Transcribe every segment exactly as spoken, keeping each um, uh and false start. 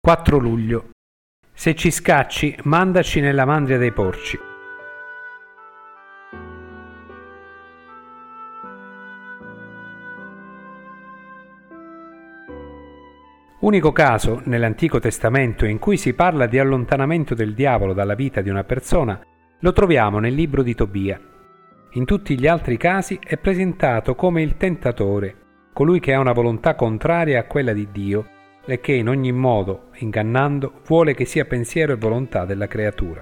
quattro luglio. Se ci scacci, mandaci nella mandria dei porci. Unico caso nell'Antico Testamento in cui si parla di allontanamento del diavolo dalla vita di una persona lo troviamo nel libro di Tobia. In tutti gli altri casi è presentato come il tentatore, colui che ha una volontà contraria a quella di Dio e che in ogni modo, ingannando, vuole che sia pensiero e volontà della creatura.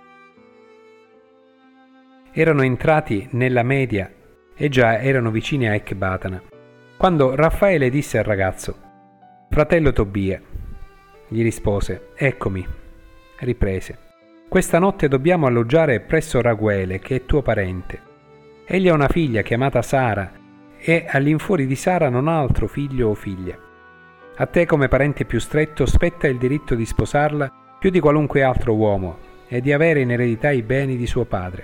Erano entrati nella Media e già erano vicini a Ecbatana, quando Raffaele disse al ragazzo: «Fratello Tobia». Gli rispose: «Eccomi». Riprese: «Questa notte dobbiamo alloggiare presso Raguele, che è tuo parente. Egli ha una figlia chiamata Sara e all'infuori di Sara non ha altro figlio o figlia. A te come parente più stretto spetta il diritto di sposarla più di qualunque altro uomo e di avere in eredità i beni di suo padre.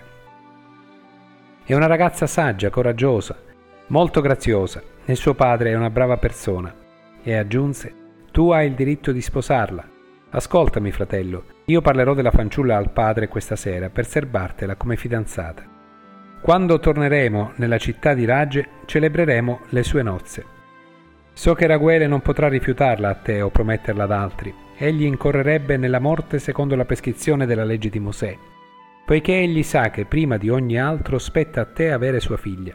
È una ragazza saggia, coraggiosa, molto graziosa e suo padre è una brava persona». E aggiunse: «Tu hai il diritto di sposarla. Ascoltami, fratello, io parlerò della fanciulla al padre questa sera per serbartela come fidanzata. Quando torneremo nella città di Rage, celebreremo le sue nozze. So che Raguele non potrà rifiutarla a te o prometterla ad altri. Egli incorrerebbe nella morte secondo la prescrizione della legge di Mosè, poiché egli sa che prima di ogni altro spetta a te avere sua figlia.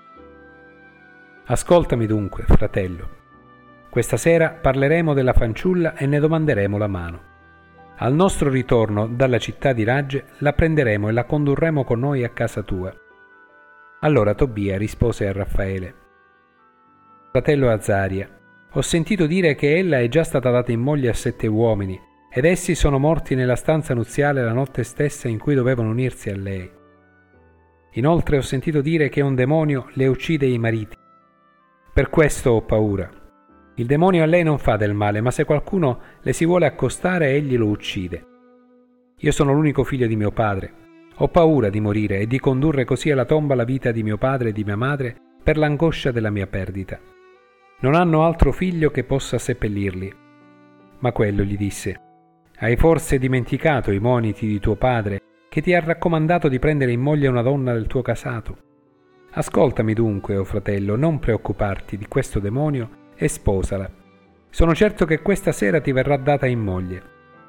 Ascoltami dunque, fratello. Questa sera parleremo della fanciulla e ne domanderemo la mano. Al nostro ritorno dalla città di Rage la prenderemo e la condurremo con noi a casa tua». Allora Tobia rispose a Raffaele: «Fratello Azaria, ho sentito dire che ella è già stata data in moglie a sette uomini, ed essi sono morti nella stanza nuziale la notte stessa in cui dovevano unirsi a lei. Inoltre ho sentito dire che un demonio le uccide i mariti. Per questo ho paura. Il demonio a lei non fa del male, ma se qualcuno le si vuole accostare, egli lo uccide. Io sono l'unico figlio di mio padre. Ho paura di morire e di condurre così alla tomba la vita di mio padre e di mia madre per l'angoscia della mia perdita. Non hanno altro figlio che possa seppellirli». Ma quello gli disse: «Hai forse dimenticato i moniti di tuo padre, che ti ha raccomandato di prendere in moglie una donna del tuo casato? Ascoltami dunque, o fratello, non preoccuparti di questo demonio e sposala. Sono certo che questa sera ti verrà data in moglie.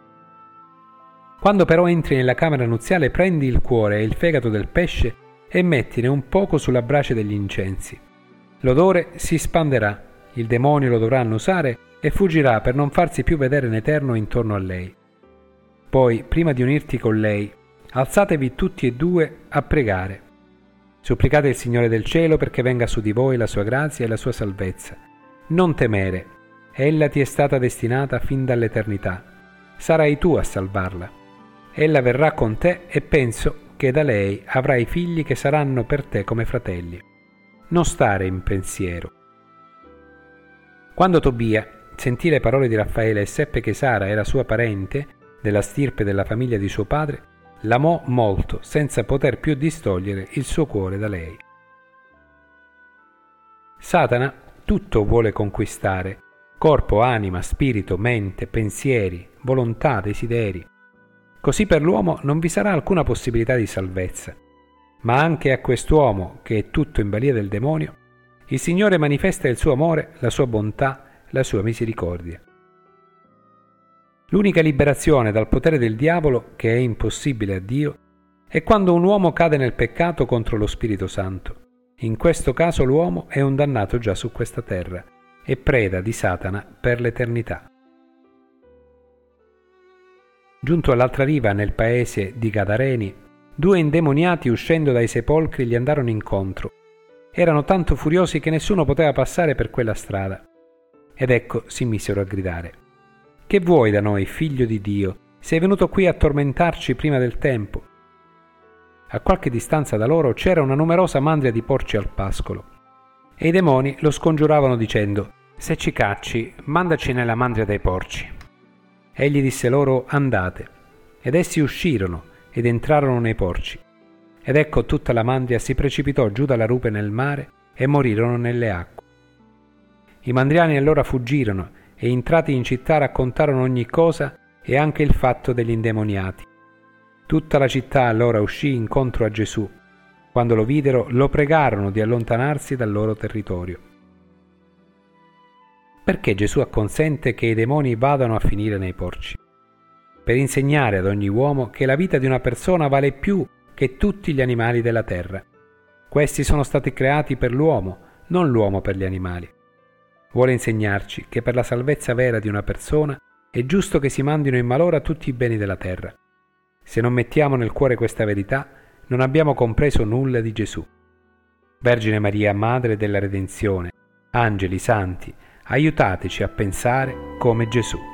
Quando però entri nella camera nuziale, prendi il cuore e il fegato del pesce e mettine un poco sulla brace degli incensi. L'odore si spanderà, il demonio lo dovrà annusare e fuggirà per non farsi più vedere in eterno intorno a lei. Poi, prima di unirti con lei, alzatevi tutti e due a pregare. Supplicate il Signore del cielo perché venga su di voi la sua grazia e la sua salvezza. Non temere, ella ti è stata destinata fin dall'eternità. Sarai tu a salvarla. Ella verrà con te e penso che da lei avrai figli che saranno per te come fratelli. Non stare in pensiero». Quando Tobia sentì le parole di Raffaele e seppe che Sara era sua parente, della stirpe della famiglia di suo padre, l'amò molto, senza poter più distogliere il suo cuore da lei. Satana tutto vuole conquistare: corpo, anima, spirito, mente, pensieri, volontà, desideri. Così per l'uomo non vi sarà alcuna possibilità di salvezza. Ma anche a quest'uomo, che è tutto in balia del demonio, il Signore manifesta il suo amore, la sua bontà, la sua misericordia. L'unica liberazione dal potere del diavolo, che è impossibile a Dio, è quando un uomo cade nel peccato contro lo Spirito Santo. In questo caso l'uomo è un dannato già su questa terra e preda di Satana per l'eternità. Giunto all'altra riva, nel paese di Gadareni, due indemoniati uscendo dai sepolcri gli andarono incontro. Erano tanto furiosi che nessuno poteva passare per quella strada. Ed ecco si misero a gridare: «Che vuoi da noi, figlio di Dio? Sei venuto qui a tormentarci prima del tempo?» A qualche distanza da loro c'era una numerosa mandria di porci al pascolo, e i demoni lo scongiuravano dicendo: «Se ci cacci, mandaci nella mandria dei porci». Egli disse loro: «Andate». Ed essi uscirono ed entrarono nei porci. Ed ecco tutta la mandria si precipitò giù dalla rupe nel mare e morirono nelle acque. I mandriani allora fuggirono e entrati in città raccontarono ogni cosa e anche il fatto degli indemoniati. Tutta la città allora uscì incontro a Gesù. Quando lo videro, lo pregarono di allontanarsi dal loro territorio. Perché Gesù acconsente che i demoni vadano a finire nei porci? Per insegnare ad ogni uomo che la vita di una persona vale più che tutti gli animali della terra. Questi sono stati creati per l'uomo, non l'uomo per gli animali. Vuole insegnarci che per la salvezza vera di una persona è giusto che si mandino in malora tutti i beni della terra. Se non mettiamo nel cuore questa verità, non abbiamo compreso nulla di Gesù. Vergine Maria, Madre della Redenzione, angeli, santi, aiutateci a pensare come Gesù.